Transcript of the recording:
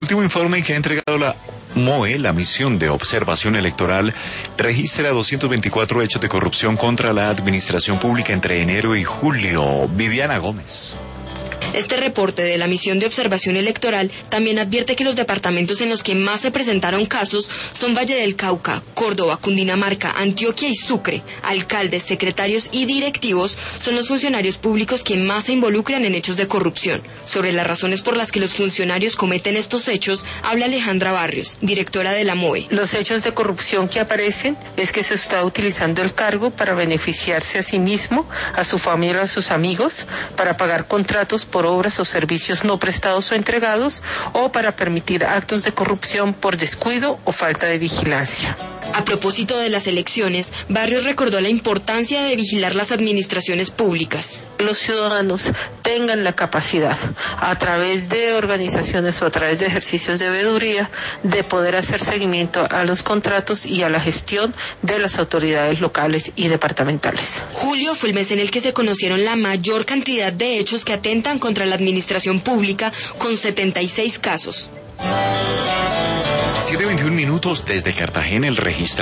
El último informe que ha entregado la MOE, la Misión de Observación Electoral, registra 224 hechos de corrupción contra la administración pública entre enero y julio. Viviana Gómez. Este reporte de la Misión de Observación Electoral también advierte que los departamentos en los que más se presentaron casos son Valle del Cauca, Córdoba, Cundinamarca, Antioquia y Sucre. Alcaldes, secretarios y directivos son los funcionarios públicos que más se involucran en hechos de corrupción. Sobre las razones por las que los funcionarios cometen estos hechos, habla Alejandra Barrios, directora de la MOE. Los hechos de corrupción que aparecen es que se está utilizando el cargo para beneficiarse a sí mismo, a su familia, a sus amigos, para pagar contratos por obras o servicios no prestados o entregados, o para permitir actos de corrupción por descuido o falta de vigilancia. A propósito de las elecciones, Barrios recordó la importancia de vigilar las administraciones públicas. Los ciudadanos tengan la capacidad, a través de organizaciones o a través de ejercicios de veeduría, de poder hacer seguimiento a los contratos y a la gestión de las autoridades locales y departamentales. Julio fue el mes en el que se conocieron la mayor cantidad de hechos que atentan contra la administración pública, con 76 casos. 7:21 desde Cartagena. El registrador